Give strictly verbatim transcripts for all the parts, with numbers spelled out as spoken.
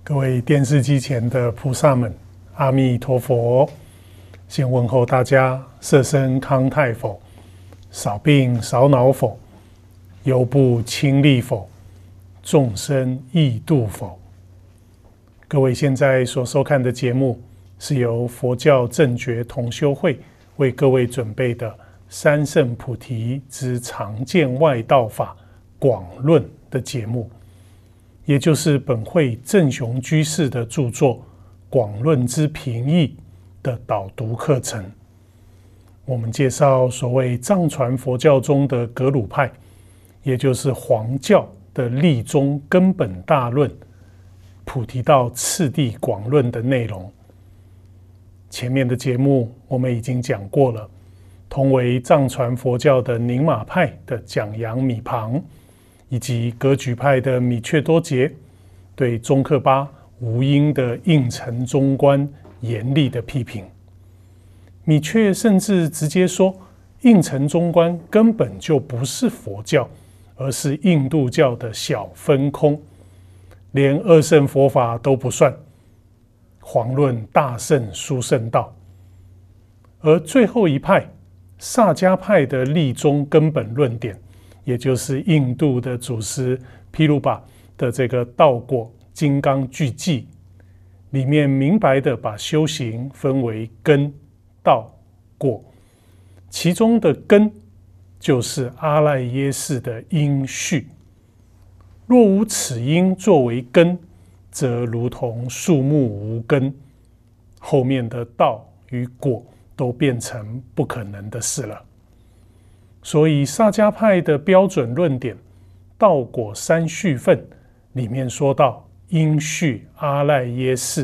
各位电视机前的菩萨们，阿弥陀佛！先问候大家：色身康泰否？少病少恼否？忧不轻利否？众生易度否？各位现在所收看的节目，是由佛教正觉同修会为各位准备的《三圣菩提之常见外道法广论》的节目，也就是本会正雄居士的著作《广论之平义》的导读课程。我们介绍所谓藏传佛教中的格鲁派，也就是黄教的立宗根本大论菩提道次第广论的内容。前面的节目我们已经讲过了，同为藏传佛教的宁玛派的讲扬米旁，以及格举派的米却多杰对宗喀巴无因的应承中观严厉的批评。米却甚至直接说，应承中观根本就不是佛教，而是印度教的小分空，连二乘佛法都不算，遑论大乘殊胜道。而最后一派萨迦派的立宗根本论点，也就是印度的祖师毗卢巴的这个道果金刚具记里面，明白的把修行分为根、道、果，其中的根就是阿赖耶识的因序。若无此因作为根，则如同树木无根，后面的道与果都变成不可能的事了。所以萨迦派的标准论点道果三序分里面说到因序阿赖耶识，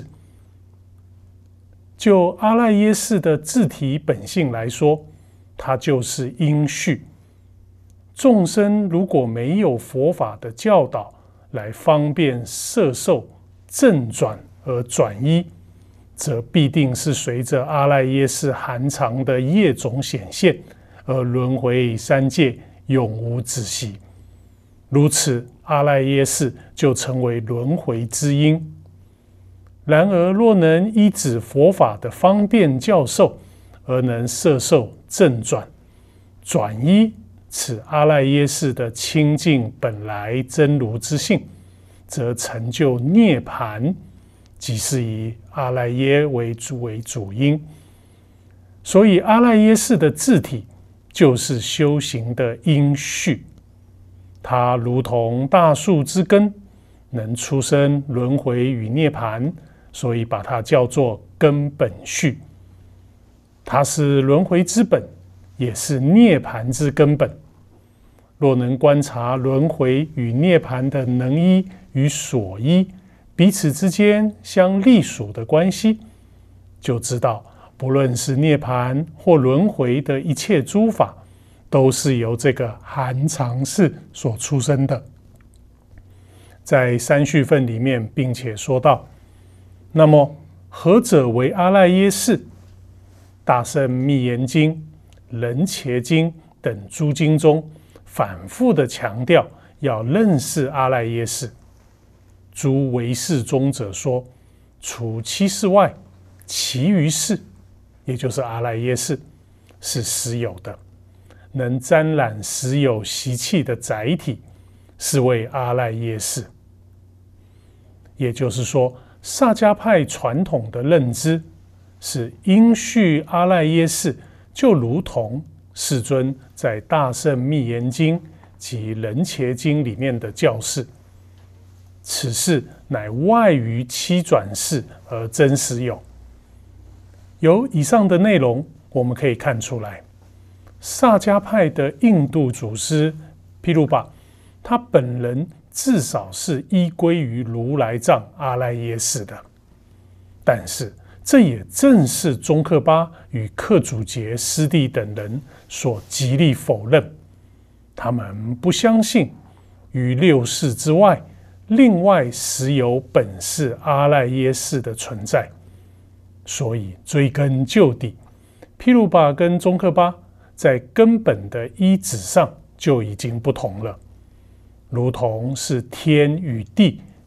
就阿赖耶识的自体本性来说，它就是因序。众生如果没有佛法的教导来方便摄受正转而转依，则必定是随着阿赖耶识含藏的业种显现而轮回三界，永无止息。如此，阿赖耶识就成为轮回之因。然而，若能依止佛法的方便教授，而能摄受正转转依此阿赖耶识的清净本来真如之性，则成就涅槃，即是以阿赖耶为主为主因。所以，阿赖耶识的自体就是修行的因序，它如同大树之根，能出生轮回与涅槃，所以把它叫做根本序。它是轮回之本，也是涅槃之根本。若能观察轮回与涅槃的能依与所依彼此之间相隶属的关系，就知道不论是涅槃或轮回的一切诸法，都是由这个含藏识所出生的。在三序分里面并且说到，那么何者为阿赖耶识？大乘密严经、人伽经等诸经中反复的强调要认识阿赖耶识。诸唯识宗者说，除七识外，其余识，也就是阿赖耶识，是实有的，能沾染实有习气的载体，是为阿赖耶识。也就是说，萨迦派传统的认知是因序阿赖耶识，就如同世尊在大乘密严经及人伽经里面的教示，此事乃外于七转世而真实有。由以上的内容我们可以看出来，萨迦派的印度祖师毗卢巴，他本人至少是依归于如来藏阿赖耶识的。但是这也正是宗喀巴与克祖杰师弟等人所极力否认，他们不相信于六识之外另外实有本是阿赖耶识的存在。所以追根究底，毗卢巴跟宗喀巴在根本的依止上就已经不同了，如同是天与地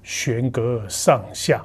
悬隔上下。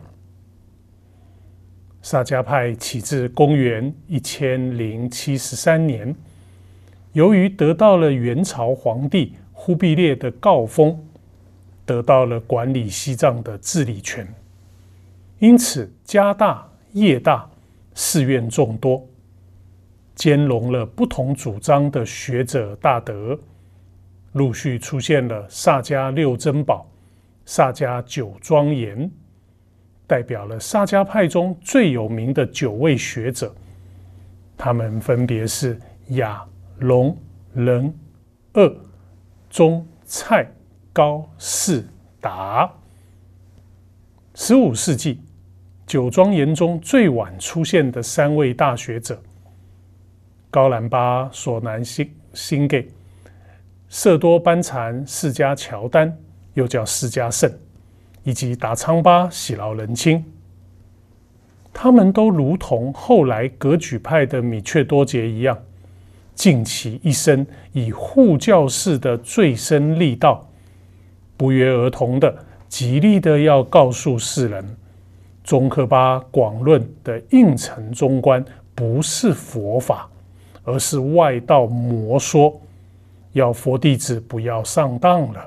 萨迦派起自公元一千零七十三年，由于得到了元朝皇帝忽必烈的诰封，得到了管理西藏的治理权，因此家大业大，寺院众多，兼容了不同主张的学者大德，陆续出现了萨迦六珍宝、萨迦九庄严，代表了萨迦派中最有名的九位学者，他们分别是雅、龙、仁、鄂、宗、蔡、高、士、达。十五世纪九庄严中最晚出现的三位大学者，高兰巴索南辛给、色多班禅释迦乔丹，又叫释迦圣，以及达昌巴喜劳仁钦，他们都如同后来格举派的米却多杰一样，尽其一生以护教士的最深力道，不约而同的极力的要告诉世人，宗喀巴广论的应成中观不是佛法，而是外道魔说，要佛弟子不要上当了。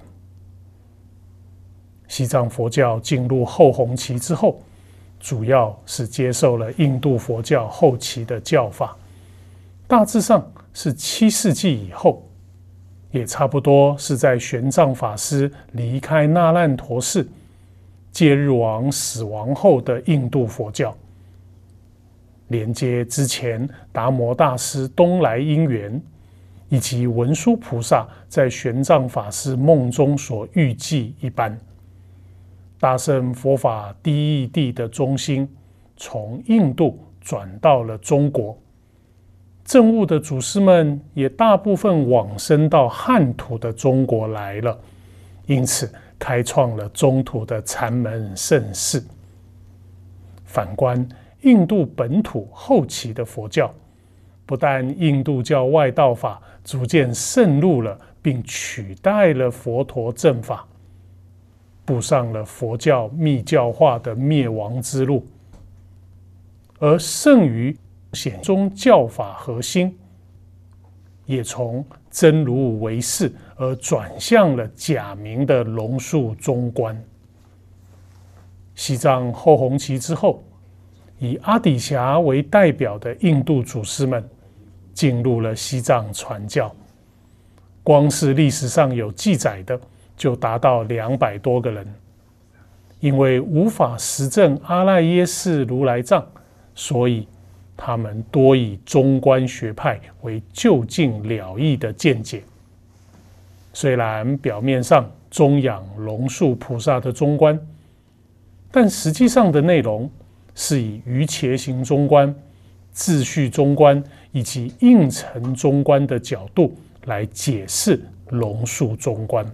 西藏佛教进入后弘期之后，主要是接受了印度佛教后期的教法，大致上是七世纪以后，也差不多是在玄奘法师离开那烂陀寺，戒日王死亡后的印度佛教，连接之前达摩大师东来因缘，以及文殊菩萨在玄奘法师梦中所预计一般，大乘佛法第一地的中心从印度转到了中国，证悟的祖师们也大部分往生到汉土的中国来了，因此开创了中土的禅门盛世。反观印度本土后期的佛教，不但印度教外道法逐渐渗入了，并取代了佛陀正法，步上了佛教密教化的灭亡之路，而剩余显宗教法核心，也从真如为是而转向了假名的龙树中观。西藏后弘期之后，以阿底峡为代表的印度祖师们进入了西藏传教，光是历史上有记载的就达到两百多个人。因为无法实证阿赖耶识如来藏，所以他们多以中观学派为究竟了义的见解。虽然表面上宗仰龙树菩萨的中观，但实际上的内容是以瑜伽行中观、秩序中观以及应成中观的角度来解释龙树中观。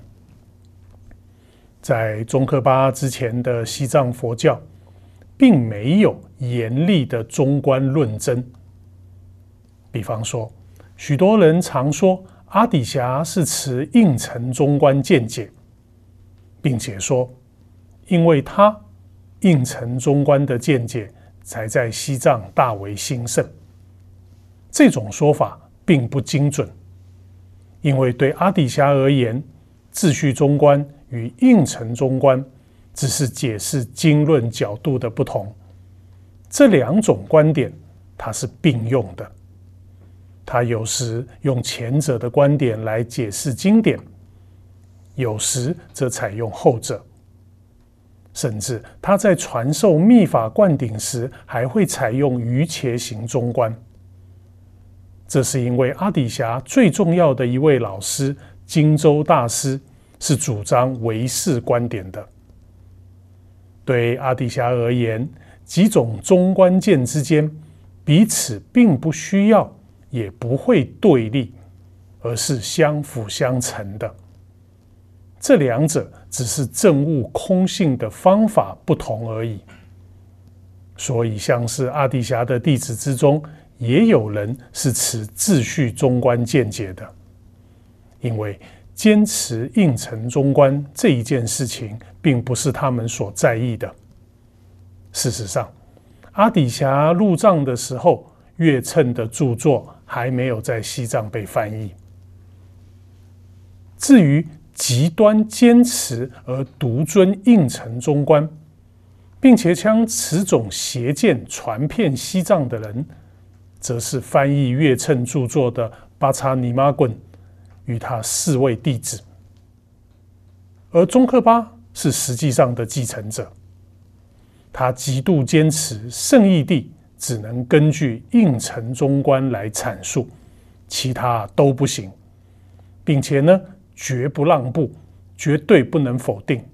在宗喀巴之前的西藏佛教，并没有严厉的中观论争。比方说，许多人常说阿底峡是持应成中观见解，并且说，因为他应成中观的见解才在西藏大为兴盛。这种说法并不精准，因为对阿底峡而言，秩序中观与应成中观只是解释经论角度的不同，这两种观点它是并用的。他有时用前者的观点来解释经典，有时则采用后者，甚至他在传授密法灌顶时还会采用瑜伽行中观。这是因为阿底峡最重要的一位老师金州大师是主张唯识观点的。对阿底峡而言，几种中观见之间彼此并不需要，也不会对立，而是相辅相成的。这两者只是证悟空性的方法不同而已。所以像是阿底峡的弟子之中，也有人是持秩序中观见解的，因为坚持应承中观这一件事情，并不是他们所在意的。事实上，阿底峡入藏的时候，月称的著作还没有在西藏被翻译。至于极端坚持而独尊应承中观，并且将此种邪见传遍西藏的人，则是翻译月称著作的巴查尼玛滚与他四位弟子，而宗喀巴是实际上的继承者。他极度坚持圣义谛只能根据应承中观来阐述，其他都不行，并且呢，绝不让步，绝对不能否定。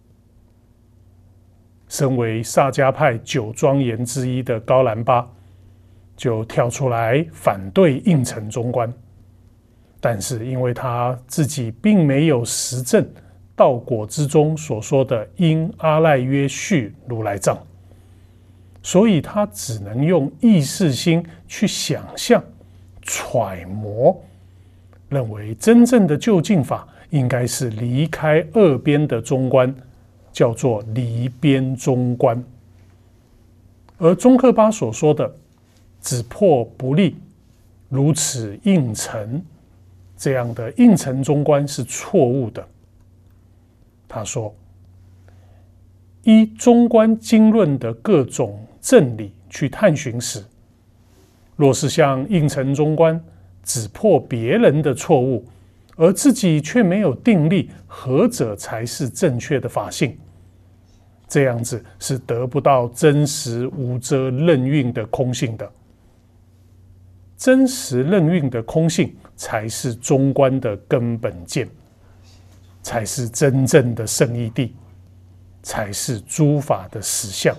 身为萨迦派九庄严之一的高兰巴，就跳出来反对应承中观，但是因为他自己并没有实证道果之中所说的因阿赖约续如来藏，所以他只能用意识心去想象、揣摩，认为真正的究竟法应该是离开二边的中观，叫做离边中观。而宗喀巴所说的只破不立，如此应承，这样的应承中观是错误的。他说，依中观经论的各种正理去探寻时，若是像应承中观只破别人的错误，而自己却没有定力，何者才是正确的法性？这样子是得不到真实无遮任运的空性的。真实任运的空性才是中观的根本见，才是真正的圣义谛，才是诸法的实相。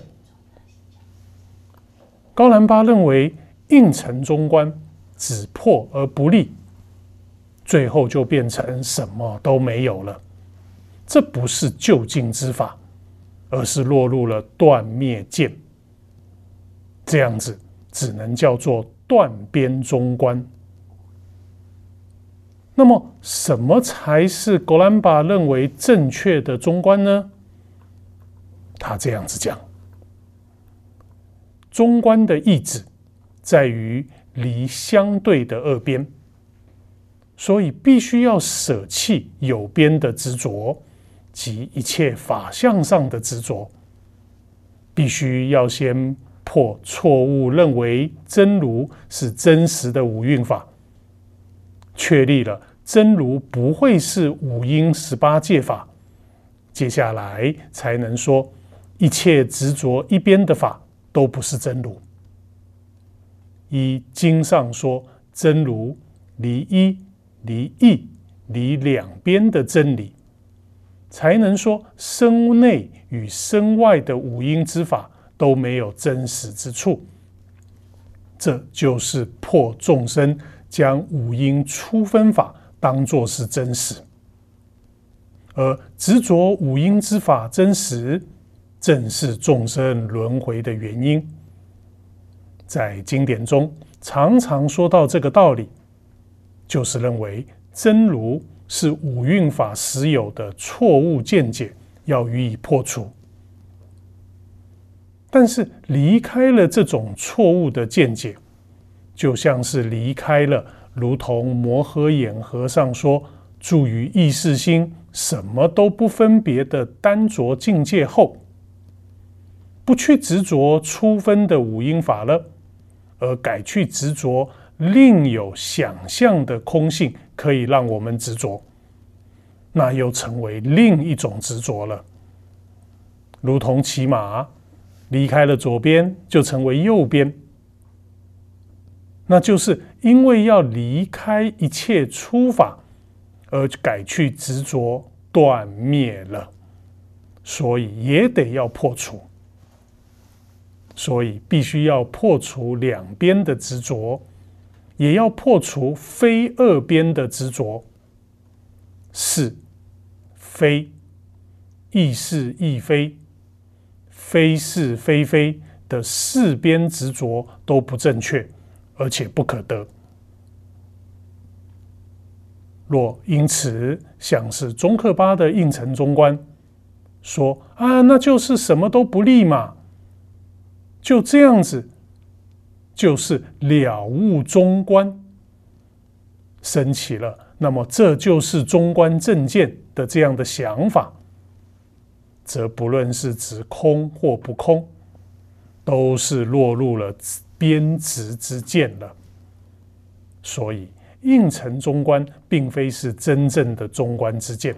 高兰巴认为应承中观只破而不立，最后就变成什么都没有了。这不是究竟之法，而是落入了断灭见。这样子只能叫做断边中观。那么什么才是高兰巴认为正确的中观呢？他这样子讲，中观的意志在于离相对的二边，所以必须要舍弃有边的执着及一切法相上的执着，必须要先破错误认为真如是真实的五蕴法，确立了真如不会是五阴十八界法，接下来才能说一切执着一边的法都不是真如。依经上说真如离一、离异、离两边的真理，才能说身内与身外的五阴之法都没有真实之处。这就是破众生将五阴初分法当作是真实，而执着五阴之法真实，正是众生轮回的原因。在经典中常常说到这个道理，就是认为真如是五蕴法实有的错误见解，要予以破除。但是离开了这种错误的见解，就像是离开了如同摩诃衍和尚说住于意识心什么都不分别的单着境界后，不去执着初分的五阴法了，而改去执着另有想象的空性可以让我们执着，那又成为另一种执着了。如同骑马离开了左边就成为右边，那就是因为要离开一切初法而改去执着断灭了，所以也得要破除。所以必须要破除两边的执着，也要破除非二边的执着。是非，亦是亦非，非是非非的四边执着都不正确，而且不可得。 若因此像是宗喀巴的应成中观说啊，那就是什么都不立嘛，就这样子，就是了悟中观，升起了，那么这就是中观正见的这样的想法，则不论是指空或不空，都是落入了边执之见了。所以应成中观并非是真正的中观之见。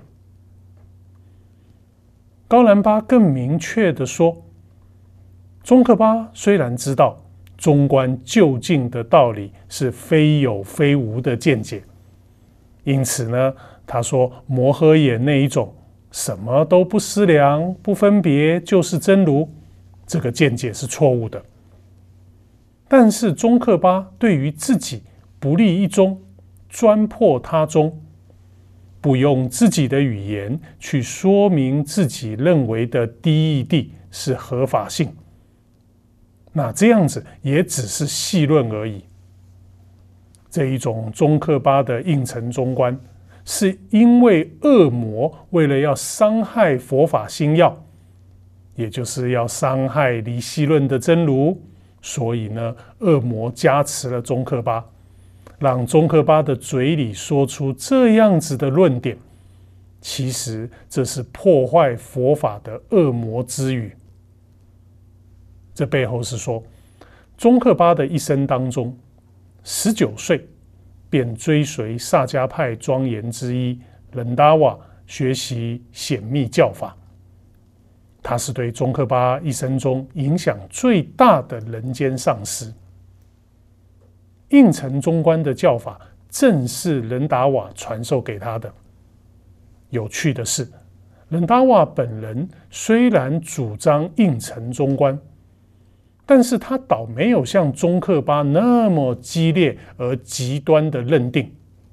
高兰巴更明确地说，宗喀巴虽然知道中观究竟的道理是非有非无的见解，因此呢，他说摩诃眼那一种什么都不思量、不分别就是真如，这个见解是错误的。但是宗喀巴对于自己不立一中，专破他中，不用自己的语言去说明自己认为的第一义谛是合法性，那这样子也只是细论而已。这一种宗喀巴的应成中观，是因为恶魔为了要伤害佛法心要，也就是要伤害离析论的真如，所以呢，恶魔加持了宗喀巴，让宗喀巴的嘴里说出这样子的论点，其实这是破坏佛法的恶魔之语。这背后是说，宗喀巴的一生当中，十九岁便追随萨迦派庄严之一冷达瓦学习显密教法，他是对宗喀巴一生中影响最大的人间上师。应成中观的教法正是冷达瓦传授给他的。有趣的是，冷达瓦本人虽然主张应成中观，但是他倒没有像宗喀巴那么激烈而极端的认定。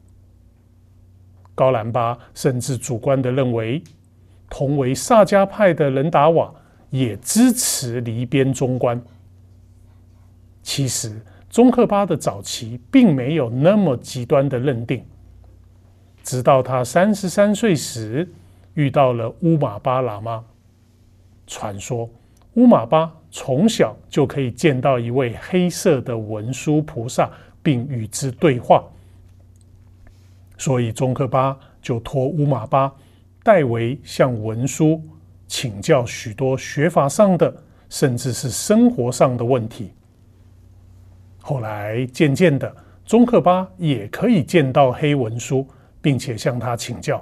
高兰巴甚至主观的认为，同为萨迦派的冷达瓦也支持离边中观。其实宗喀巴的早期并没有那么极端的认定，直到他三十三岁时遇到了乌玛巴喇嘛。传说乌玛巴从小就可以见到一位黑色的文殊菩萨，并与之对话，所以宗喀巴就托乌玛巴代为向文殊请教许多学法上的，甚至是生活上的问题。后来渐渐的，宗喀巴也可以见到黑文殊，并且向他请教。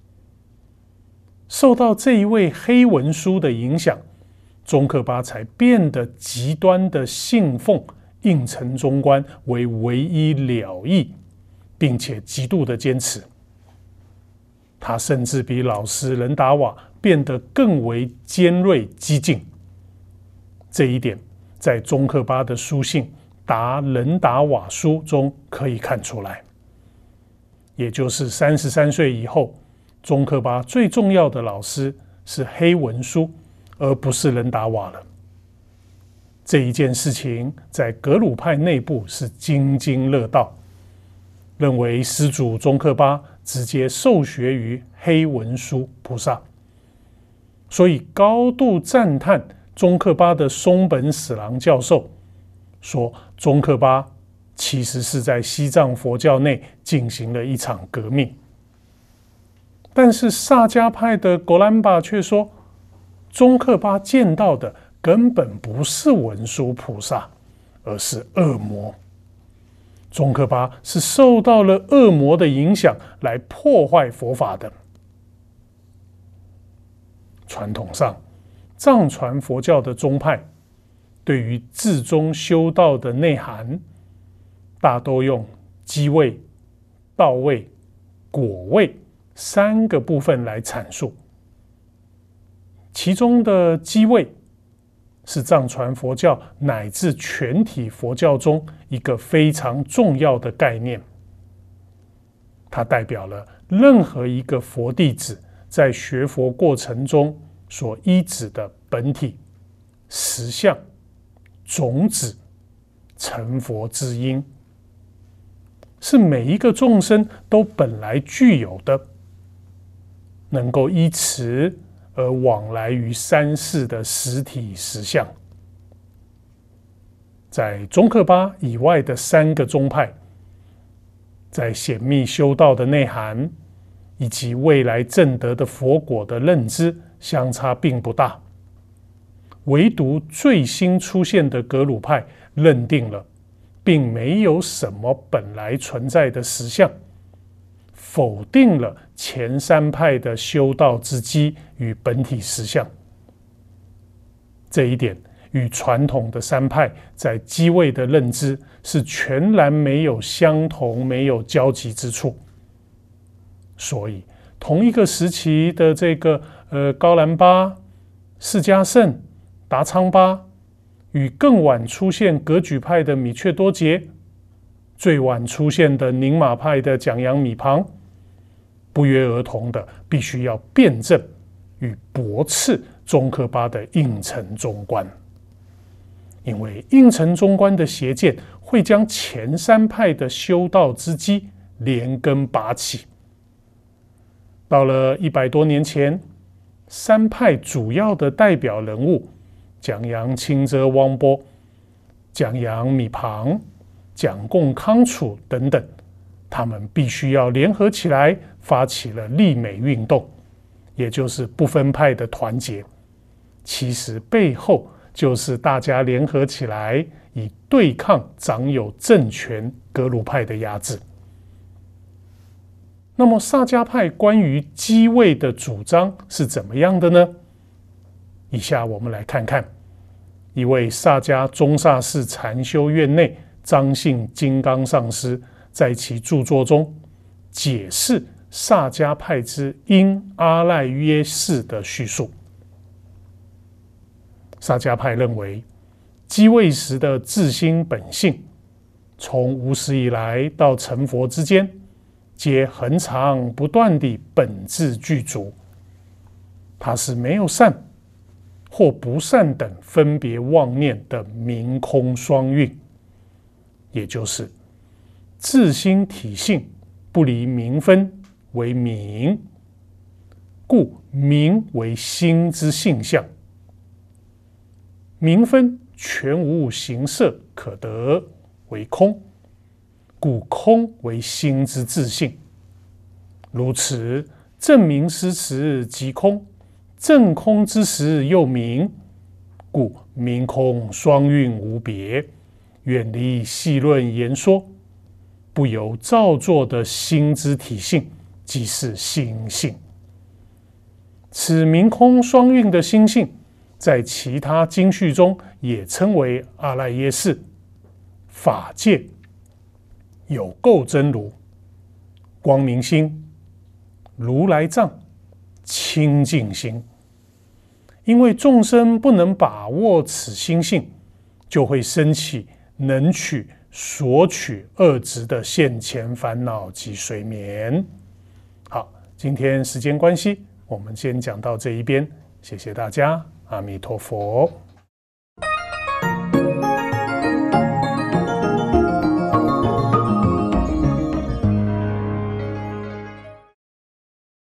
受到这一位黑文殊的影响，宗喀巴才变得极端的信奉应成中观为唯一了义，并且极度的坚持。他甚至比老师冷达瓦变得更为尖锐激进。这一点在宗喀巴的书信《答冷达瓦书》中可以看出来。也就是三十三岁以后，宗喀巴最重要的老师是黑文殊，而不是冷达瓦了。这一件事情在格鲁派内部是津津乐道，认为施主宗喀巴直接受学于黑文殊菩萨，所以高度赞叹宗喀巴的松本史郎教授，说宗喀巴其实是在西藏佛教内进行了一场革命。但是萨迦派的果兰巴却说，宗喀巴见到的根本不是文殊菩萨，而是恶魔。宗喀巴是受到了恶魔的影响来破坏佛法的。传统上，藏传佛教的宗派对于至宗修道的内涵，大都用机位、道位、果位三个部分来阐述。其中的机位是藏传佛教乃至全体佛教中一个非常重要的概念，它代表了任何一个佛弟子在学佛过程中所依止的本体、实相、种子、成佛之因。 是每一个众生都本来具有的，能够依此而往来于三世的实体实相。在宗喀巴以外的三个宗派，在显密修道的内涵以及未来证得的佛果的认知相差并不大，唯独最新出现的格鲁派认定了并没有什么本来存在的实相，否定了前三派的修道之机与本体实相。这一点与传统的三派在机位的认知是全然没有相同、没有交集之处。所以，同一个时期的这个呃高兰巴、释迦圣、达昌巴，与更晚出现格举派的米却多杰，最晚出现的宁玛派的蒋扬米旁，不约而同的必须要辩证与驳斥宗喀巴的应成中观。因为应成中观的邪见会将前三派的修道之机连根拔起。到了一百多年前，三派主要的代表人物蒋扬钦遮汪波、蒋扬米旁、蒋贡康楚等等，他们必须要联合起来，发起了立美运动，也就是不分派的团结。其实背后就是大家联合起来，以对抗掌有政权格鲁派的压制。那么萨迦派关于机位的主张是怎么样的呢？以下我们来看看一位萨迦宗萨寺禅修院内张姓金刚上师在其著作中解释萨迦派之因阿赖耶识的叙述。萨迦派认为，机位时的自心本性，从无始以来到成佛之间，皆恒常不断地本自具足。它是没有善或不善等分别妄念的明空双运，也就是自心体性不离明分为明，故明为心之性相。明分全无形色可得为空，故空为心之自性。如此，正明之时即空，正空之时又明，故明空双运无别，远离细论言说，不由造作的心之体性，即是心性。此明空双运的心性，在其他经序中也称为阿赖耶识、法界、有垢真如、光明心、如来藏、清净心。因为众生不能把握此心性，就会生起能取、索取二执的现前烦恼及睡眠。好，今天时间关系，我们先讲到这一边，谢谢大家，阿弥陀佛。